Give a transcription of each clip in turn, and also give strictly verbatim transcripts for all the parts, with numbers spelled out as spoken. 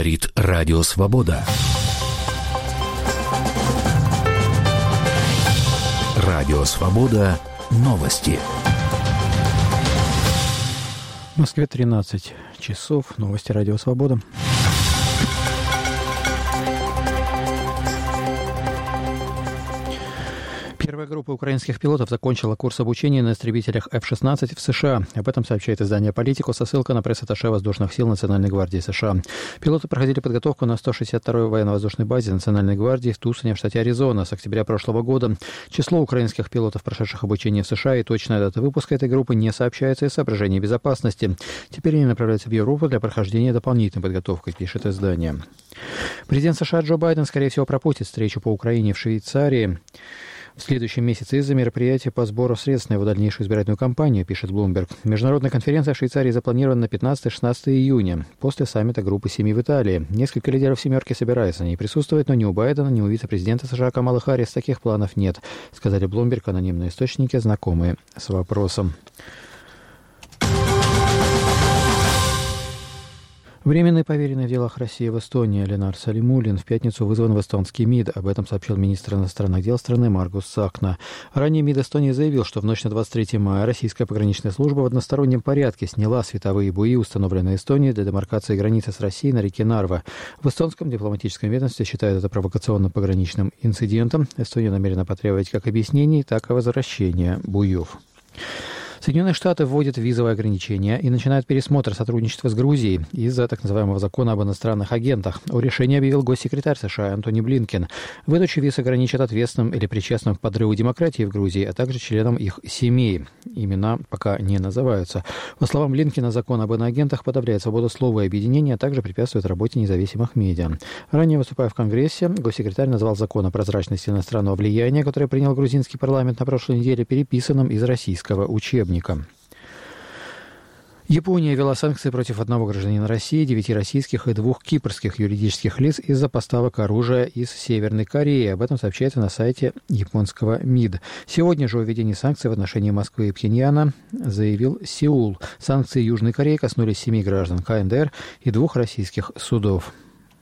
Говорит Радио Свобода. Радио Свобода. Новости. В Москве тринадцать часов. Новости Радио Свобода. Первая группа украинских пилотов закончила курс обучения на истребителях эф шестнадцать в США. Об этом сообщает издание «Политику» со ссылкой на пресс-атташе воздушных сил Национальной гвардии США. Пилоты проходили подготовку на сто шестьдесят второй военно-воздушной базе Национальной гвардии в Тусоне в штате Аризона с октября прошлого года. Число украинских пилотов, прошедших обучение в США, и точная дата выпуска этой группы не сообщается из соображений безопасности. Теперь они направляются в Европу для прохождения дополнительной подготовки, пишет издание. Президент США Джо Байден, скорее всего, пропустит встречу по Украине в Швейцарии в следующем месяце из-за мероприятия по сбору средств на его дальнейшую избирательную кампанию, пишет Bloomberg. Международная конференция в Швейцарии запланирована на пятнадцатое-шестнадцатое июня, после саммита группы семи в Италии. Несколько лидеров «семерки» собираются на ней присутствовать, но ни у Байдена, ни у вице-президента США Камалы Харрис таких планов нет, сказали Bloomberg анонимные источники, знакомые с вопросом. Временный поверенный в делах России в Эстонии Ленар Салимулин в пятницу вызван в эстонский МИД. Об этом сообщил министр иностранных дел страны Маргус Цахна. Ранее МИД Эстонии заявил, что в ночь на двадцать третье мая российская пограничная служба в одностороннем порядке сняла световые буи, установленные Эстонией для демаркации границы с Россией на реке Нарва. В эстонском дипломатическом ведомстве считают это провокационным пограничным инцидентом. Эстония намерена потребовать как объяснений, так и возвращения буев. Соединенные Штаты вводят визовые ограничения и начинают пересмотр сотрудничества с Грузией из-за так называемого закона об иностранных агентах. О решении объявил госсекретарь США Антони Блинкен. Выдачу виз ограничат ответственным или причастным к подрыву демократии в Грузии, а также членам их семей. Имена пока не называются. По словам Блинкена, закон об иноагентах подавляет свободу слова и объединения, а также препятствует работе независимых медиа. Ранее, выступая в Конгрессе, госсекретарь назвал закон о прозрачности иностранного влияния, который принял грузинский парламент на прошлой неделе, переписанным из российского учебника. Япония ввела санкции против одного гражданина России, девяти российских и двух кипрских юридических лиц из-за поставок оружия из Северной Кореи. Об этом сообщается на сайте японского МИД. Сегодня же о введении санкций в отношении Москвы и Пхеньяна заявил Сеул. Санкции Южной Кореи коснулись семи граждан ка эн дэ эр и двух российских судов.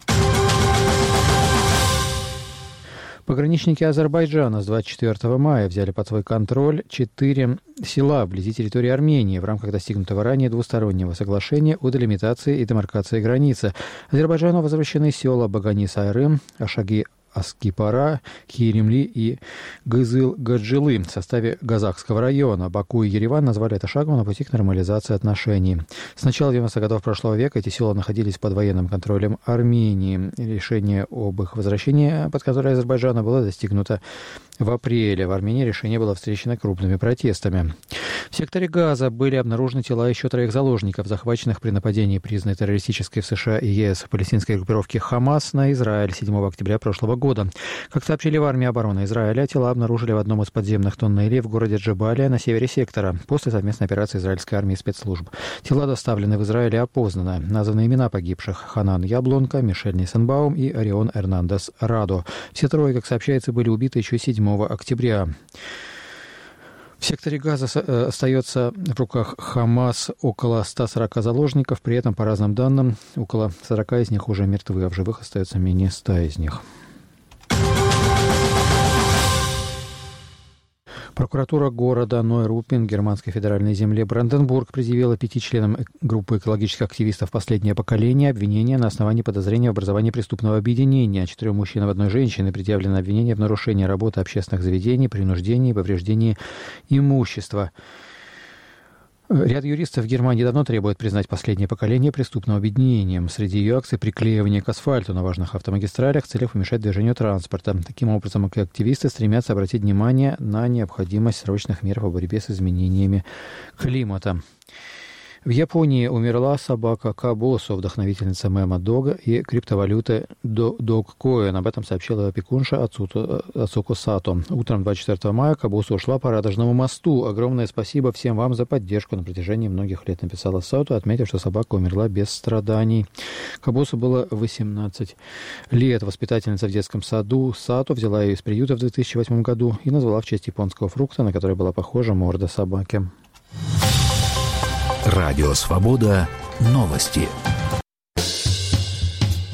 Пограничники Азербайджана с двадцать четвёртого мая взяли под свой контроль четыре села вблизи территории Армении в рамках достигнутого ранее двустороннего соглашения о делимитации и демаркации границы. Азербайджану возвращены села Багани-Сайрым, Ашаги Аскипара, Киремли и Гызыл-Гаджилы в составе Газахского района. Баку и Ереван назвали это шагом на пути к нормализации отношений. С начала девяностых годов прошлого века эти села находились под военным контролем Армении. Решение об их возвращении под контроль Азербайджана было достигнуто в апреле. В Армении решение было встречено крупными протестами. В секторе Газа были обнаружены тела еще троих заложников, захваченных при нападении, признанной террористической в США и е эс палестинской группировки «Хамас» на Израиль седьмого октября прошлого года. Как сообщили в армии обороны Израиля, тела обнаружили в одном из подземных тоннелей в городе Джебалия на севере сектора после совместной операции израильской армии и спецслужб. Тела доставлены в Израиль и опознаны. Названы имена погибших: Ханан Яблонка, Мишель Нисенбаум и Орион Эрнандес Радо. Все трое, как сообщается, были убиты еще седьмого октября. В секторе Газа остается в руках Хамас около ста сорока заложников, при этом, по разным данным, около сорока из них уже мертвы, а в живых остается менее ста из них. Прокуратура города Нойрупин германской федеральной земле Бранденбург предъявила пяти членам группы экологических активистов «Последнее поколение» обвинения на основании подозрения в образовании преступного объединения. Четырем мужчинам и одной женщине предъявлено обвинение в нарушении работы общественных заведений, принуждении и повреждении имущества. Ряд юристов в Германии давно требует признать «Последнее поколение» преступным объединением. Среди ее акций приклеивание к асфальту на важных автомагистралях в целях помешать движению транспорта. Таким образом, активисты стремятся обратить внимание на необходимость срочных мер по борьбе с изменениями климата. В Японии умерла собака Кабосо, вдохновительница мема Дога и криптовалюты Dogecoin. Об этом сообщила опекунша Ацуко Сато. Утром двадцать четвёртого мая Кабосо ушла по Радужному мосту. Огромное спасибо всем вам за поддержку на протяжении многих лет, написала Сато, отметив, что собака умерла без страданий. Кабосо было восемнадцать лет. Воспитательница в детском саду Сато взяла ее из приюта в две тысячи восьмом году и назвала в честь японского фрукта, на который была похожа морда собаки. Радио Свобода. Новости.